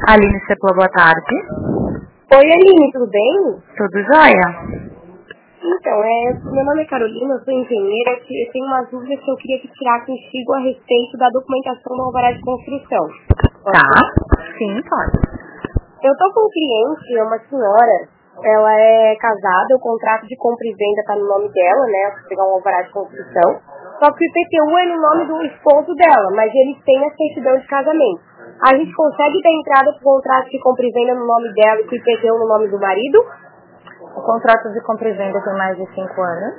Aline Cepla, boa tarde. Oi, Aline, tudo bem? Tudo jóia? Então, meu nome é Carolina, eu sou engenheira, eu tenho umas dúvidas que eu queria que tirar contigo a respeito da documentação do alvará de construção. Tá, sim, pode. Eu tô com um cliente, uma senhora, ela é casada, o contrato de compra e venda tá no nome dela, né, eu vou pegar um alvará de construção, só que o IPTU é no nome do esposo dela, mas eles têm a certidão de casamento. A gente consegue dar entrada pro contrato de compra e venda no nome dela e com o IPTU no nome do marido? O contrato de compra e venda tem mais de 5 anos.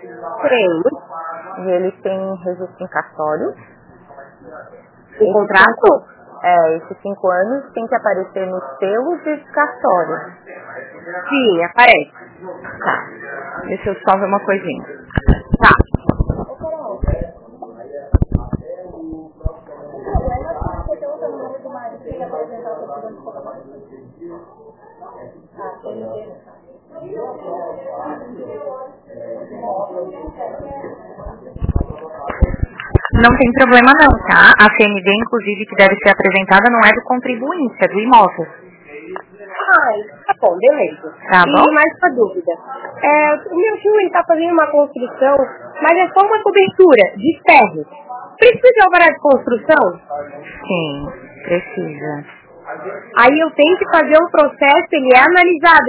Tem. E ele tem registro em cartório. O contrato? Esses 5 anos tem que aparecer nos selos de cartório. Sim, aparece. Tá. Deixa eu só ver uma coisinha. Tá. Não tem problema não, tá? A CND, inclusive, que deve ser apresentada não é do contribuinte, é do imóvel. Tá bom, beleza. Tá bom? E mais uma dúvida. O meu filho está fazendo uma construção, mas é só uma cobertura de ferro. Precisa de alvará de construção? Sim, precisa. Aí eu tenho que fazer um processo, ele é analisado,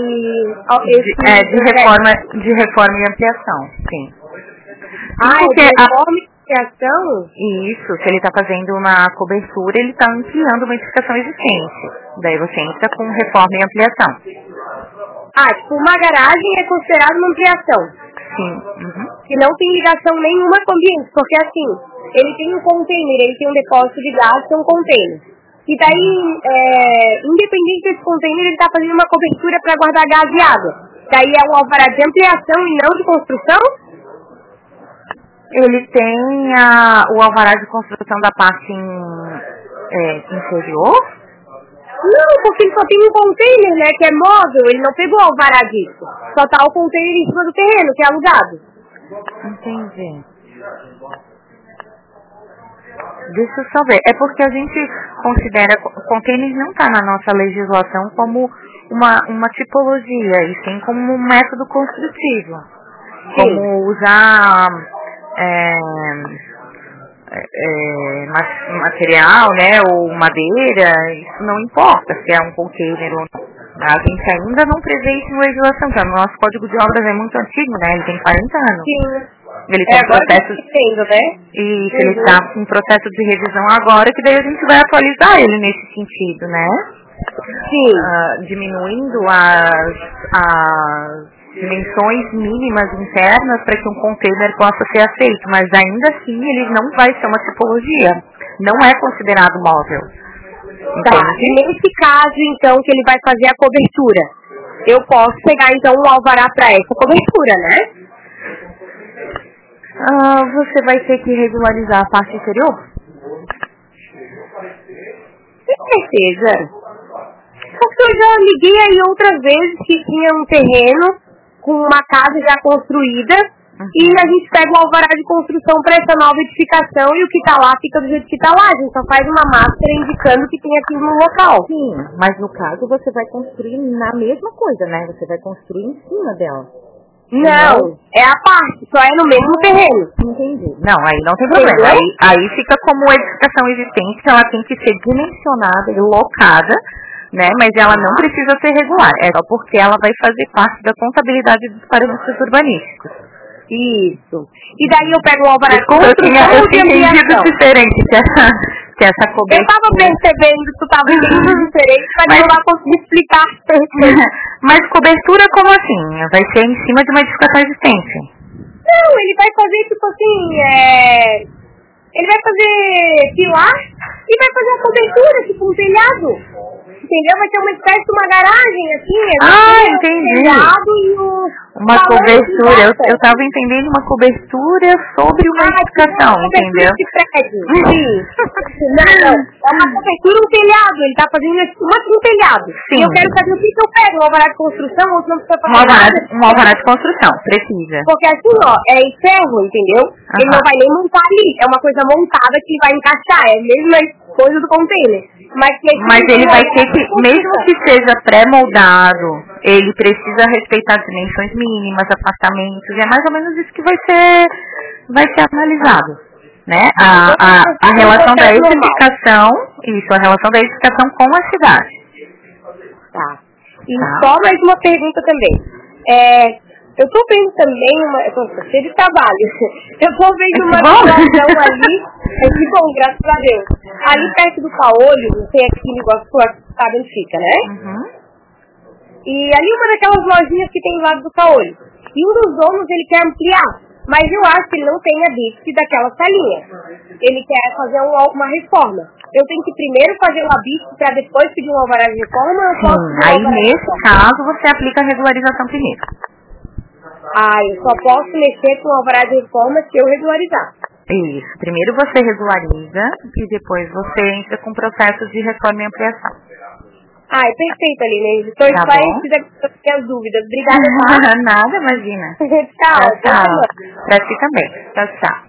de reforma e ampliação, sim. De reforma e ampliação? Isso, se ele está fazendo uma cobertura, ele está ampliando uma edificação existente. Daí você entra com reforma e ampliação. Tipo, uma garagem é considerada uma ampliação? Sim. Uhum. Que não tem ligação nenhuma com o ambiente, porque assim, ele tem um container, ele tem um depósito de gás, que é um container. E daí, independente desse container, ele está fazendo uma cobertura para guardar gás e água. Daí é um alvará de ampliação e não de construção? Ele tem o alvará de construção da parte inferior? Não, porque ele só tem um container, né, que é móvel, ele não pegou o alvará disso. Só tá o container em cima do terreno, que é alugado. Entendi. Deixa eu só ver. É porque a gente considera, container não está na nossa legislação como uma tipologia, e sim como um método construtivo. Sim. Como usar material, né, ou madeira, isso não importa se é um container ou não. A gente ainda não prevê isso em legislação, porque o nosso código de obras é muito antigo, né, ele tem 40 anos. Sim. Ele tem processo, né? E ele está em processo de revisão agora, que daí a gente vai atualizar ele nesse sentido, né? Sim. Diminuindo as dimensões mínimas internas para que um container possa ser aceito, mas ainda assim ele não vai ser uma tipologia, não é considerado móvel. Tá. E nesse caso, então, que ele vai fazer a cobertura, eu posso pegar, então, um alvará para essa cobertura, né? Você vai ter que regularizar a parte inferior? Com certeza. Porque eu já liguei aí outras vezes que tinha um terreno com uma casa já construída, e a gente pega o alvará de construção para essa nova edificação e o que está lá fica do jeito que está lá. A gente só faz uma máscara indicando que tem aquilo no local. Sim, mas no caso você vai construir na mesma coisa, né? Você vai construir em cima dela. Não, é a parte, só é no mesmo terreno. Entendi. Não, aí não tem problema. Aí fica como edificação existente, ela tem que ser dimensionada e locada, né? Mas ela não precisa ser regular, é só porque ela vai fazer parte da contabilidade dos parâmetros urbanísticos. Isso. E daí eu pego o alvará de construção eu tinha entendido diferente que essa cobertura. Eu tava percebendo que tu tava entendendo diferente, mas eu não consegui explicar. Mas cobertura como assim? Vai ser em cima de uma edificação existente? Não, ele vai fazer tipo assim, ele vai fazer pilar e vai fazer a cobertura, tipo um telhado. Entendeu? Vai ter uma espécie de uma garagem, assim. Entendi. Uma cobertura. Eu tava entendendo uma cobertura sobre uma edificação, entendeu? Sim. Não. É uma cobertura, um telhado. Ele tá fazendo um telhado. Sim. E eu quero saber o que eu pego. Um alvará de construção ou se não precisa fazer nada. Um alvará de construção, precisa. Porque assim, é em ferro, entendeu? Ele não vai nem montar ali. É uma coisa montada que ele vai encaixar. É a mesma coisa do container. Mas ele vai ter que, mesmo que seja pré-moldado, ele precisa respeitar dimensões mínimas, afastamentos, e é mais ou menos isso que vai ser analisado, né? A relação da edificação, a relação da edificação com a cidade. Tá. E só mais uma pergunta também. Eu tô vendo também eu tô cheio de trabalho. Eu tô vendo uma situação ali, que bom, graças a Deus. Ali perto do Caolho, tem aquele negócio que o sabe onde fica, né? Uhum. E ali uma daquelas lojinhas que tem do lado do Caolho. E um dos donos, ele quer ampliar, mas eu acho que ele não tem a BIC daquela salinha. Ele quer fazer uma reforma. Eu tenho que primeiro fazer uma BIC para depois pedir um alvará de reforma? Aí nesse caso você aplica a regularização primeiro. Eu só posso mexer com o alvará de reforma se eu regularizar. Isso. Primeiro você regulariza e depois você entra com processos de reforma e ampliação. Perfeito, Aline. Estou esclarecida com as dúvidas. Obrigada, tá? Nada, imagina. Tchau. Pra ti também. Tchau.